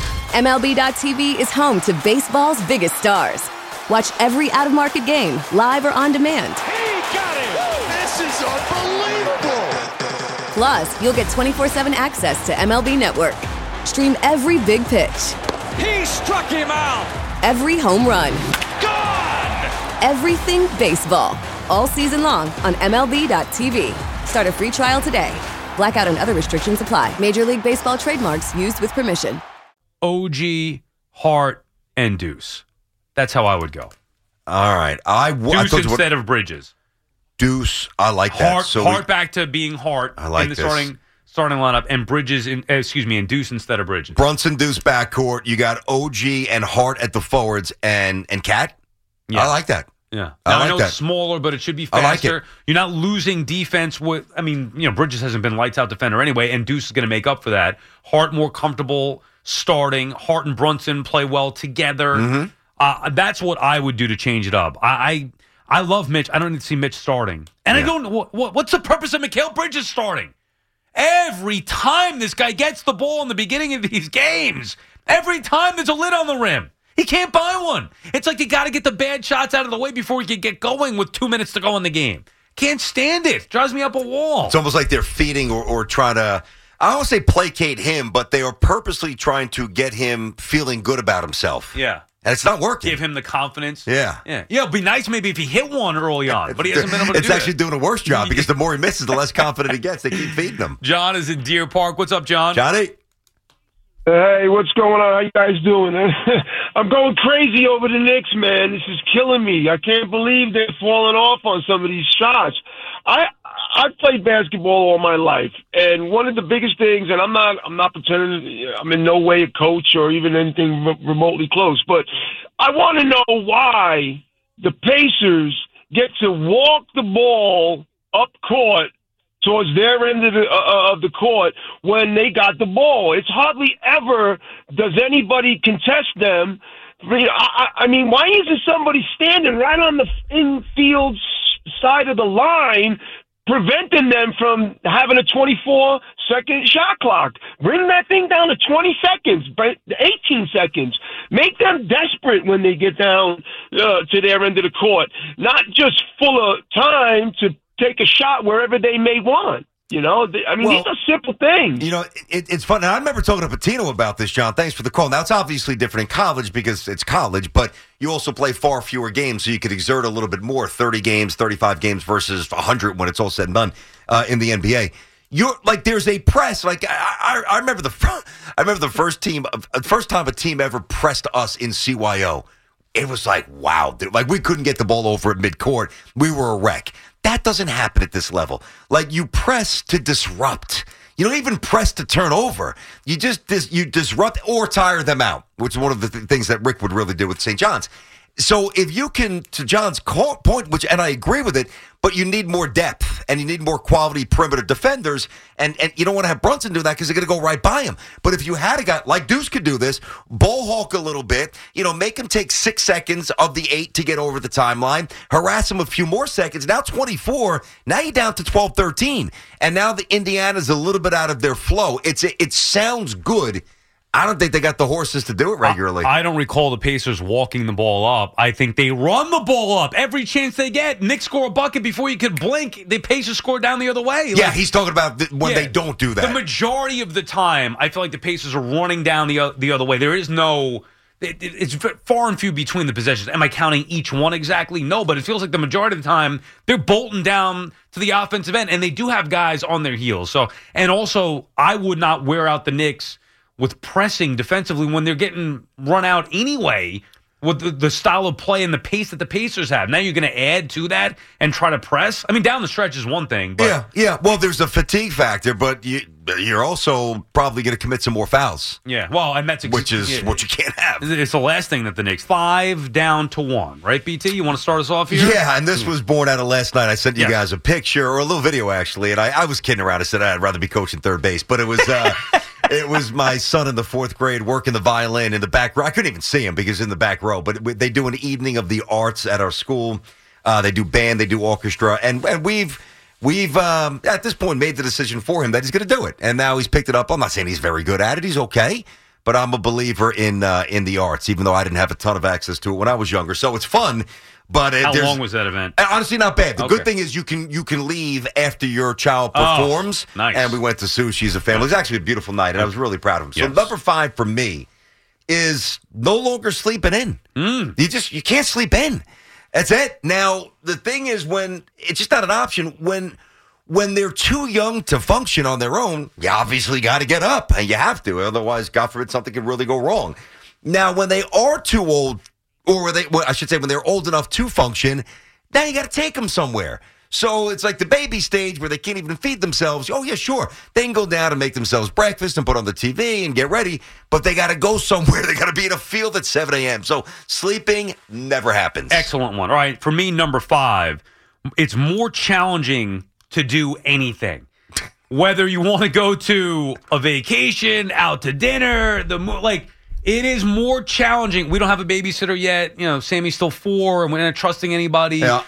MLB.tv is home to baseball's biggest stars. Watch every out-of-market game, live or on demand. He got it! This is unbelievable! Plus, you'll get 24/7 access to MLB Network. Stream every big pitch. He struck him out. Every home run. Gone! Everything baseball. All season long on MLB.tv. Start a free trial today. Blackout and other restrictions apply. Major League Baseball trademarks used with permission. OG, Hart, and Deuce. That's how I would go. All right. Deuce instead of Bridges. Deuce, I like that. Hart back to being Hart I like in the this. starting lineup, and Bridges and Deuce instead of Bridges. Brunson, Deuce backcourt. You got OG and Hart at the forwards, and Cat. Yeah. I like that. Yeah, I know like it's that. smaller, but it should be I like faster. it. You're not losing defense with. Bridges hasn't been lights out defender anyway, and Deuce is going to make up for that. Hart more comfortable starting. Hart and Brunson play well together. Mm-hmm. That's what I would do to change it up. I love Mitch. I don't need to see Mitch starting, and I don't know what's the purpose of Mikal Bridges starting. Every time this guy gets the ball in the beginning of these games, every time there's a lid on the rim. He can't buy one. It's like you got to get the bad shots out of the way before you can get going with 2 minutes to go in the game. Can't stand it. Drives me up a wall. It's almost like they're feeding or trying to, I don't want to say placate him, but they are purposely trying to get him feeling good about himself. Yeah. And it's not working. Give him the confidence. Yeah. Yeah, it'd be nice maybe if he hit one early on, but he hasn't been able to It's do actually it. doing a worse job because the more he misses, the less confident he gets. They keep feeding him. John is in Deer Park. What's up, John? Johnny? Hey, what's going on? How you guys doing? I'm going crazy over the Knicks, man. This is killing me. I can't believe they're falling off on some of these shots. I've played basketball all my life, and one of the biggest things, and I'm not pretending I'm in no way a coach or even anything remotely close, but I want to know why the Pacers get to walk the ball up court towards their end of the court when they got the ball. It's hardly ever does anybody contest them. I mean, why isn't somebody standing right on the infield side of the line preventing them from having a 24-second shot clock? Bring that thing down to 20 seconds, 18 seconds. Make them desperate when they get down to their end of the court, not just full of time to take a shot wherever they may want. You know, these are simple things. You know, it's fun. And I remember talking to Patino about this, John. Thanks for the call. Now, it's obviously different in college because it's college, but you also play far fewer games, so you could exert a little bit more, 30 games, 35 games versus 100 when it's all said and done in the NBA. There's a press. I remember the first time a team ever pressed us in CYO. It was like, wow, dude. Like, we couldn't get the ball over at midcourt. We were a wreck. That doesn't happen at this level. Like, you press to disrupt. You don't even press to turn over. You just you disrupt or tire them out, which is one of the things that Rick would really do with St. John's. So if you can, to John's point, and I agree with it, but you need more depth and you need more quality perimeter defenders, and you don't want to have Brunson do that because they're going to go right by him. But if you had a guy like Deuce could do this, ball hawk a little bit, make him take 6 seconds of the 8 to get over the timeline, harass him a few more seconds. Now 24, now you're down to 12, 13. And now the Indiana's a little bit out of their flow. It sounds good. I don't think they got the horses to do it regularly. I don't recall the Pacers walking the ball up. I think they run the ball up every chance they get. Knicks score a bucket before you could blink. The Pacers score down the other way. Yeah, he's talking about when they don't do that. The majority of the time, I feel like the Pacers are running down the other way. There is no... It's far and few between the possessions. Am I counting each one exactly? No, but it feels like the majority of the time they're bolting down to the offensive end, and they do have guys on their heels. So, and also, I would not wear out the Knicks with pressing defensively when they're getting run out anyway with the style of play and the pace that the Pacers have. Now you're going to add to that and try to press? I mean, down the stretch is one thing. But Yeah. Well, there's a fatigue factor, but you're also probably going to commit some more fouls. Yeah, well, and that's which is what you can't have. It's the last thing that the Knicks 5 down to 1, right? BT, you want to start us off here? Yeah, and this was born out of last night. I sent you guys a picture or a little video actually, and I was kidding around. I said I'd rather be coaching third base, but it was. It was my son in the 4th grade working the violin in the back row. I couldn't even see him because in the back row. But they do an evening of the arts at our school. They do band, they do orchestra, and we've at this point made the decision for him that he's going to do it. And now he's picked it up. I'm not saying he's very good at it. He's okay. But I'm a believer in the arts, even though I didn't have a ton of access to it when I was younger. So it's fun. But how long was that event? Honestly, not bad. The Okay. good thing is you can leave after your child performs. Nice. And we went to sushi as a family. It was actually a beautiful night, and I was really proud of him. So Yes. number 5 for me is no longer sleeping in. You can't sleep in. That's it. Now, the thing is when it's just not an option, when they're too young to function on their own, you obviously got to get up, and you have to. Otherwise, God forbid, something could really go wrong. Now, when they are too old, or I should say when they're old enough to function, now you got to take them somewhere. So it's like the baby stage where they can't even feed themselves. Oh, yeah, sure. They can go down and make themselves breakfast and put on the TV and get ready, but they got to go somewhere. They got to be in a field at 7 a.m. So sleeping never happens. Excellent one. All right, for me, number 5, it's more challenging to do anything. Whether you want to go to a vacation, out to dinner, it is more challenging. We don't have a babysitter yet. You know, Sammy's still 4, and we're not trusting anybody. Yeah.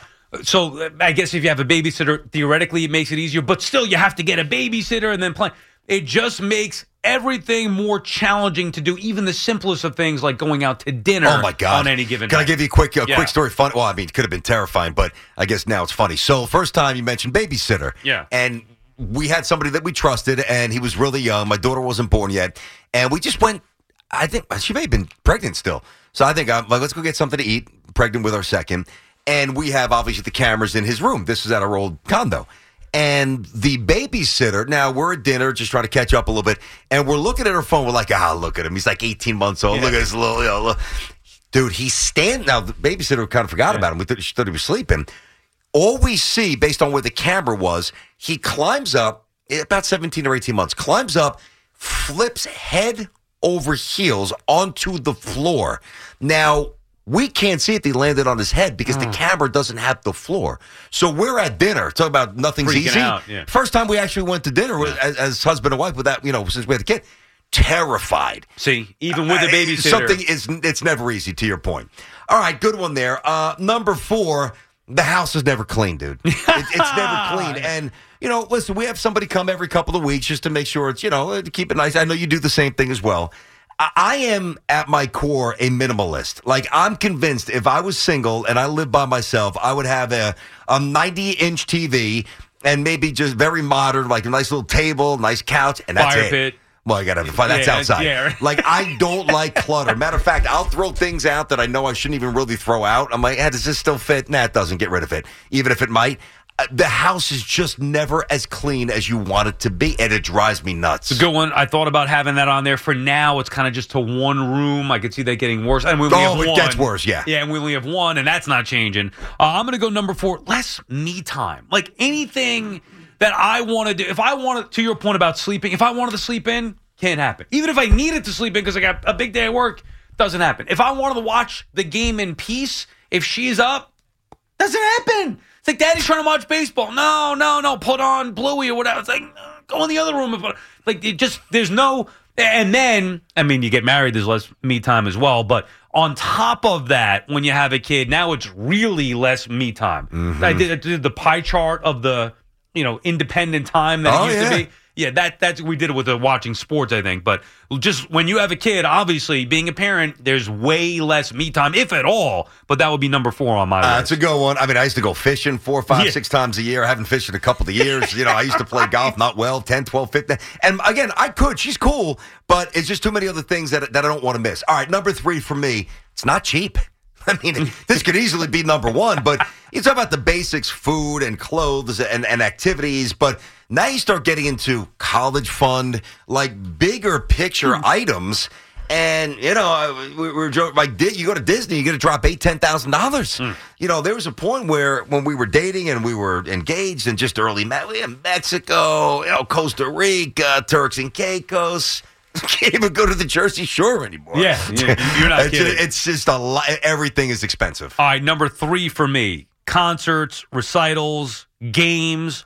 So I guess if you have a babysitter, theoretically it makes it easier. But still, you have to get a babysitter and then plan. It just makes everything more challenging to do, even the simplest of things like going out to dinner Oh, my God. on any given Can night. I give you a quick story? Fun. Well, I mean, it could have been terrifying, but I guess now it's funny. So first time you mentioned babysitter. Yeah. And we had somebody that we trusted, and he was really young. My daughter wasn't born yet. And we just went, I think she may have been pregnant still. So I think I'm like, let's go get something to eat, pregnant with our second. And we have, obviously, the cameras in his room. This is at our old condo. And the babysitter, now we're at dinner, just trying to catch up a little bit. And we're looking at her phone. We're like, look at him. He's like 18 months old. Yeah. Look at his little, dude, he's now, the babysitter kind of forgot about him. She thought he was sleeping. All we see, based on where the camera was, he climbs up, about 17 or 18 months, climbs up, flips head over heels onto the floor. Now, we can't see it. He landed on his head because the camera doesn't have the floor. So we're at dinner. Talking about nothing's Freaking easy. out, yeah. First time we actually went to dinner as husband and wife with that, since we had the kid. Terrified. See, even with the babysitter. It's never easy, to your point. All right, good one there. Number 4, the house is never clean, dude. It's never clean. And, listen, we have somebody come every couple of weeks just to make sure it's, to keep it nice. I know you do the same thing as well. I am, at my core, a minimalist. Like, I'm convinced if I was single and I lived by myself, I would have a 90-inch TV and maybe just very modern, like a nice little table, nice couch, and that's Fire it. pit. Well, you got to have a fire. That's outside. Yeah. Like, I don't like clutter. Matter of fact, I'll throw things out that I know I shouldn't even really throw out. I'm like, does this still fit? Nah, it doesn't. Get rid of it. Even if it might. The house is just never as clean as you want it to be, and it drives me nuts. It's a good one. I thought about having that on there. For now, it's kind of just to one room. I could see that getting worse. And we only have one. It gets worse, yeah. Yeah, and we only have one, and that's not changing. I'm going to go number 4, less me time. Like anything that I want to do. If I wanted, to your point about sleeping, if I wanted to sleep in, can't happen. Even if I needed to sleep in because I got a big day at work, doesn't happen. If I wanted to watch the game in peace, if she's up, doesn't happen. It's like, Daddy's trying to watch baseball. No, put on Bluey or whatever. It's like, go in the other room. Like, it just, there's no, and then, I mean, you get married, there's less me time as well. But on top of that, when you have a kid, now it's really less me time. Mm-hmm. I did the pie chart of the, independent time that it used to be. Yeah, that's we did it with the watching sports, I think. But just when you have a kid, obviously, being a parent, there's way less me time, if at all. But that would be number 4 on my list. That's a good one. I mean, I used to go fishing 4, 5, 6 times a year. I haven't fished in a couple of years. I used to play golf, not well, 10, 12, 15. And again, I could. She's cool, but it's just too many other things that I don't want to miss. All right, number 3 for me, it's not cheap. I mean, this could easily be number 1, but you talk about the basics, food and clothes and activities, but now you start getting into college fund, like bigger picture items. And, we're joking, like, you go to Disney, you got to drop $8,000-$10,000. There was a point where when we were dating and we were engaged and just early, we had Mexico, Costa Rica, Turks and Caicos. Can't even go to the Jersey Shore anymore. Yeah, you're not kidding. It's just a lot. Everything is expensive. All right, number 3 for me, concerts, recitals, games,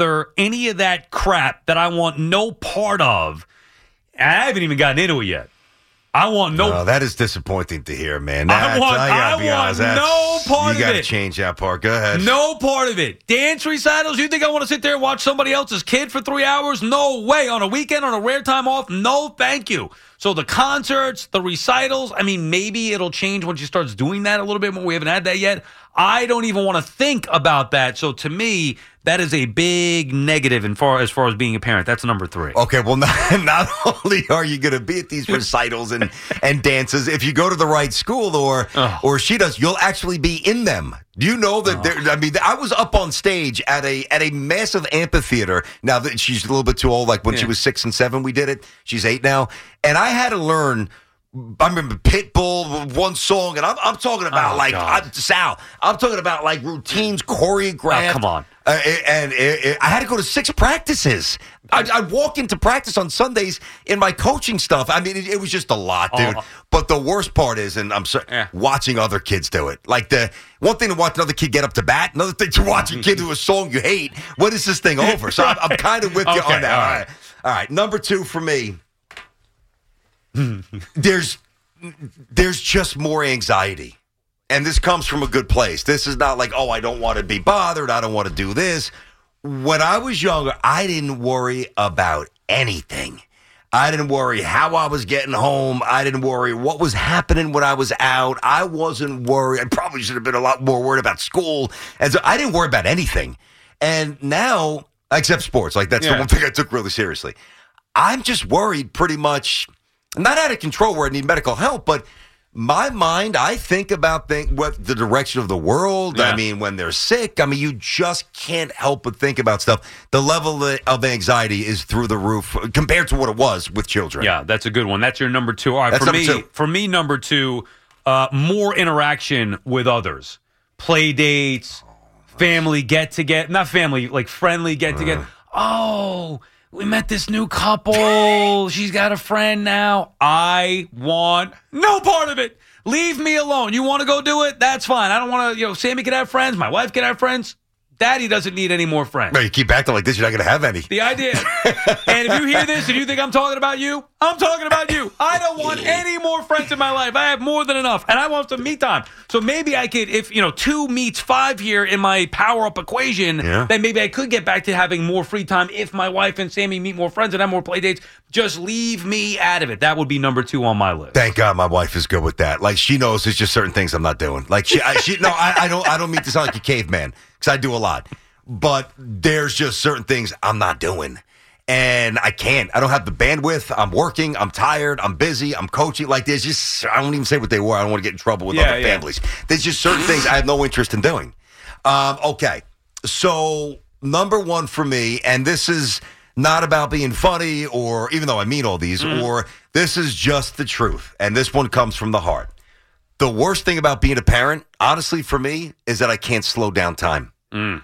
any of that crap that I want no part of. I haven't even gotten into it yet. I want no. That is disappointing to hear, man. I want no part of it. You got to change that part. Go ahead. No part of it. Dance recitals? You think I want to sit there and watch somebody else's kid for 3 hours? No way. On a weekend, on a rare time off? No, thank you. So the concerts, the recitals, I mean, maybe it'll change when she starts doing that a little bit more. We haven't had that yet. I don't even want to think about that. So to me, that is a big negative as far as being a parent. That's number 3. Okay, well, not only are you going to be at these recitals and dances, if you go to the right school or she does, you'll actually be in them. Do you know that? I was up on stage at a massive amphitheater. Now that she's a little bit too old, like when she was 6 and 7, we did it. She's 8 now, and I had to learn. I remember Pitbull, one song, and I'm talking about Sal. I'm talking about like routines, choreographed. Oh, come on. And I had to go to 6 practices. I'd walk into practice on Sundays in my coaching stuff. I mean, it was just a lot, dude. But the worst part is, and I'm sorry, watching other kids do it. Like the one thing to watch another kid get up to bat, another thing to watch a kid do a song you hate. When is this thing over? So I'm kind of with you on that. All right. Number 2 for me. There's just more anxiety. And this comes from a good place. This is not like, I don't want to be bothered. I don't want to do this. When I was younger, I didn't worry about anything. I didn't worry how I was getting home. I didn't worry what was happening when I was out. I wasn't worried. I probably should have been a lot more worried about school. And so I didn't worry about anything. And now, except sports, like that's the one thing I took really seriously. I'm just worried pretty much. I'm not out of control where I need medical help, but my mind, I think about what the direction of the world. Yeah. I mean, when they're sick, you just can't help but think about stuff. The level of anxiety is through the roof compared to what it was with children. Yeah, that's a good one. That's your number 2. All right, for me, number 2, more interaction with others. Play dates, family get-together. Not family, like friendly get-together. We met this new couple. She's got a friend now. I want no part of it. Leave me alone. You want to go do it? That's fine. I don't want to, Sammy can have friends. My wife can have friends. Daddy doesn't need any more friends. No, you keep acting like this, you're not going to have any. The idea. And if you hear this and you think I'm talking about you, I'm talking about you. I don't want any more friends in my life. I have more than enough. And I want some me time. So maybe I could, if, 2 meets 5 here in my power-up equation, then maybe I could get back to having more free time if my wife and Sammy meet more friends and have more play dates. Just leave me out of it. That would be number 2 on my list. Thank God my wife is good with that. Like, she knows there's just certain things I'm not doing. Like, I don't mean to sound like a caveman, because I do a lot. But there's just certain things I'm not doing. And I can't. I don't have the bandwidth. I'm working. I'm tired. I'm busy. I'm coaching. Like, there's just, I won't even say what they were. I don't want to get in trouble with other families. There's just certain things I have no interest in doing. Okay. So, number 1 for me, and this is not about being funny or, even though I mean all these, or this is just the truth. And this one comes from the heart. The worst thing about being a parent, honestly, for me, is that I can't slow down time.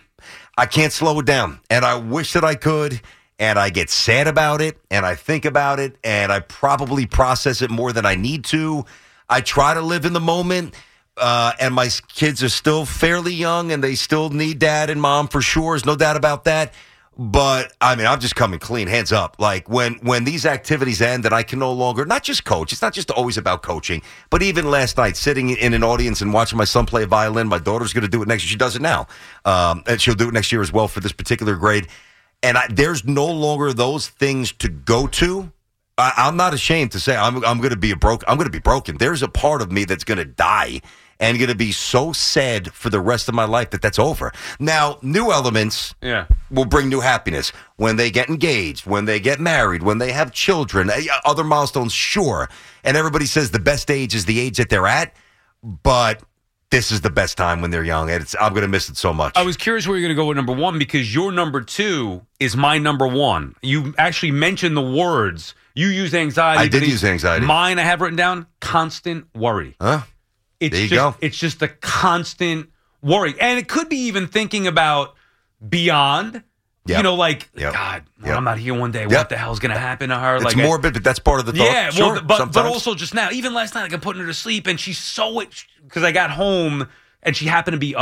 I can't slow it down. And I wish that I could. And I get sad about it. And I think about it. And I probably process it more than I need to. I try to live in the moment. And my kids are still fairly young. And they still need dad and mom for sure. There's no doubt about that. But, I'm just coming clean, hands up. Like, when these activities end and I can no longer, not just coach, it's not just always about coaching, but even last night, sitting in an audience and watching my son play violin, my daughter's going to do it next year. She does it now. And she'll do it next year as well for this particular grade. And there's no longer those things to go to. I'm not ashamed to say I'm going to be broken. There's a part of me that's going to die and going to be so sad for the rest of my life that's over. Now, new elements will bring new happiness. When they get engaged, when they get married, when they have children, other milestones, sure. And everybody says the best age is the age that they're at, but this is the best time when they're young. And I'm going to miss it so much. I was curious where you're going to go with number 1 because your number 2 is my number 1. You actually mentioned the words. You used anxiety. I did use anxiety. Mine I have written down, constant worry. Huh? There you go. It's just a constant worry. And it could be even thinking about beyond. Yep. God, I'm not here one day. What the hell's going to happen to her? It's morbid, but that's part of the thought. Yeah, sure, but also just now, even last night, I got putting her to sleep, and she's so, because I got home, and she happened to be up.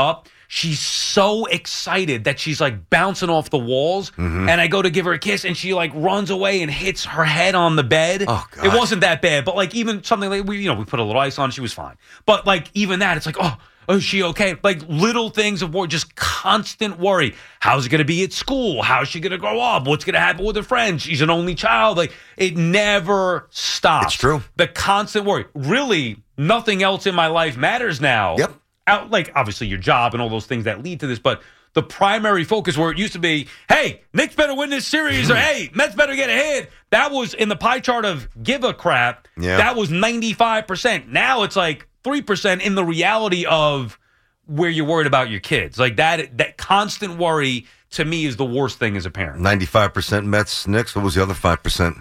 she's so excited that she's like bouncing off the walls. And I go to give her a kiss and she like runs away and hits her head on the bed. Oh, God. It wasn't that bad, but like even something like we put a little ice on, she was fine. But like even that, it's like, oh, is she okay? Like little things of worry, just constant worry. How's it going to be at school? How's she going to grow up? What's going to happen with her friends? She's an only child. Like it never stops. It's true. The constant worry. Really, nothing else in my life matters now. Yep. Like obviously your job and all those things that lead to this, but the primary focus where it used to be, hey, Knicks better win this series, or hey, Mets better get ahead. That was in the pie chart of give a crap. Yeah. That was 95%. Now it's like 3% in the reality of where you're worried about your kids. Like that constant worry to me is the worst thing as a parent. 95% Mets, Knicks. What was the other 5%?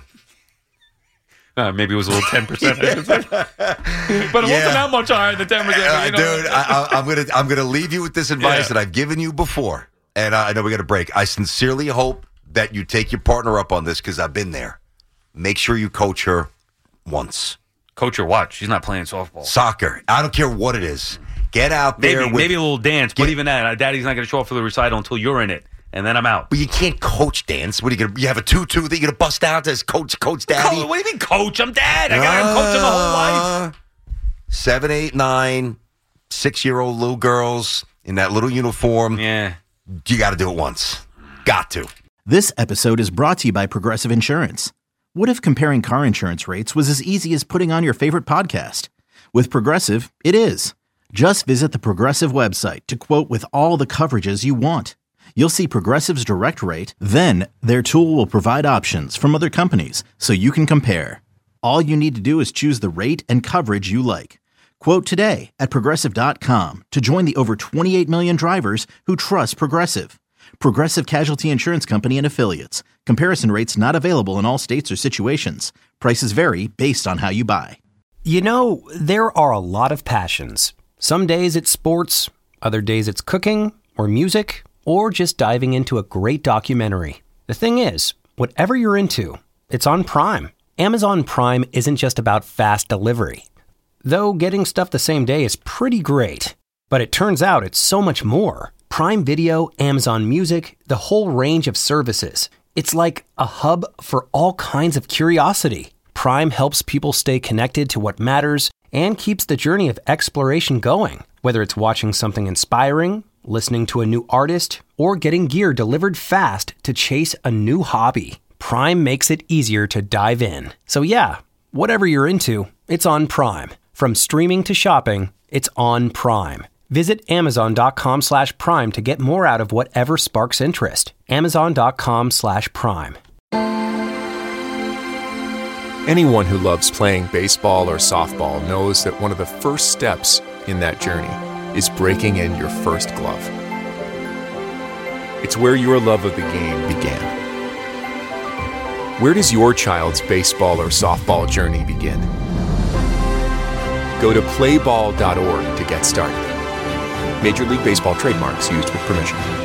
Maybe it was a little 10%. I should say. But it wasn't that much higher than 10%. Dude, I'm gonna leave you with this advice that I've given you before, and I know we got a break. I sincerely hope that you take your partner up on this because I've been there. Make sure you coach her once. Coach her what? She's not playing softball. Soccer. I don't care what it is. Get out there. Maybe a little dance, but even that, Daddy's not going to show up for the recital until you're in it, and then I'm out. But you can't coach dance. What are you gonna? You have a tutu that you're gonna bust out as coach daddy? What do you mean, coach? I'm dad. I'm coaching my whole life. 7, 8, 9, 6-year-old little girls in that little uniform. Yeah, you got to do it once. Got to. This episode is brought to you by Progressive Insurance. What if comparing car insurance rates was as easy as putting on your favorite podcast? With Progressive, it is. Just visit the Progressive website to quote with all the coverages you want. You'll see Progressive's direct rate, then their tool will provide options from other companies so you can compare. All you need to do is choose the rate and coverage you like. Quote today at Progressive.com to join the over 28 million drivers who trust Progressive. Progressive Casualty Insurance Company and Affiliates. Comparison rates not available in all states or situations. Prices vary based on how you buy. You know, there are a lot of passions. Some days it's sports, other days it's cooking or music, or just diving into a great documentary. The thing is, whatever you're into, it's on Prime. Amazon Prime isn't just about fast delivery. Though getting stuff the same day is pretty great. But it turns out it's so much more. Prime Video, Amazon Music, the whole range of services. It's like a hub for all kinds of curiosity. Prime helps people stay connected to what matters and keeps the journey of exploration going. Whether it's watching something inspiring, listening to a new artist, or getting gear delivered fast to chase a new hobby, Prime makes it easier to dive in. So yeah, whatever you're into, it's on Prime. From streaming to shopping, it's on Prime. Visit Amazon.com/Prime to get more out of whatever sparks interest. Amazon.com/Prime. Anyone who loves playing baseball or softball knows that one of the first steps in that journey is breaking in your first glove. It's where your love of the game began. Where does your child's baseball or softball journey begin? Go to playball.org to get started. Major League Baseball trademarks used with permission.